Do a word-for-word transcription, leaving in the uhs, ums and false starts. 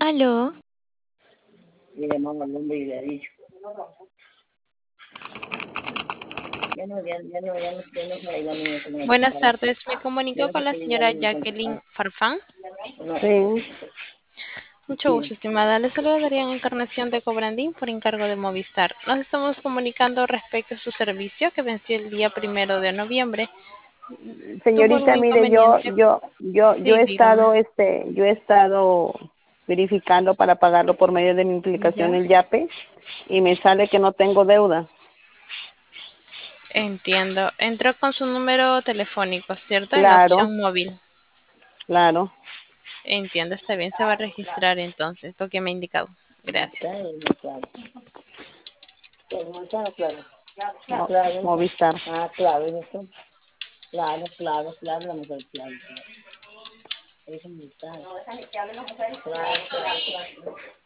Aló, Y le mando el nombre y le he dicho. Ya no, ya, ya no, ya no, ya no se la niña como la buenas pasaba. tardes. Me Ya comunico no con se la quiere la señora niña Jacqueline contestar. Farfán. No. Sí, Mucho sí. gusto, estimada. Le saludaría en Encarnación de Cobrandín por encargo de Movistar. Nos estamos comunicando respecto a su servicio que venció el día primero de noviembre. ¿Tuvo algún Señorita, mire, yo, inconveniente? yo, yo, yo Sí, he dígame. estado, este, yo he estado verificando para pagarlo por medio de mi aplicación Ya. el YAPE y me sale que no tengo deuda. Entiendo. Entró con su número telefónico, ¿cierto? En la Claro, opción móvil. claro. Entiendo, está bien. Se va a registrar entonces, lo que me ha indicado. Gracias. Está muy claro. Muy claro, claro. Mo- Claro. Movistar. Ah, claro, eso. Claro, claro, claro, la mujer, claro, claro. Eso es muy claro. Claro, claro, claro.